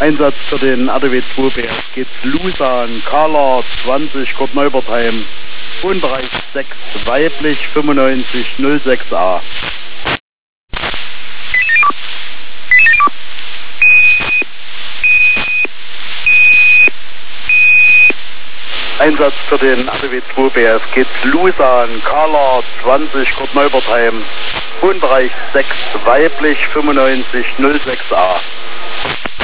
Einsatz für den RTW 2 BFG Lusan, Kala 20, Kurt Neubertheim, Wohnbereich 6, weiblich 95 06A. Einsatz für den RTW 2 BFG Lusan, Kala 20, Kurt Neubertheim, Wohnbereich 6, weiblich 95 06A.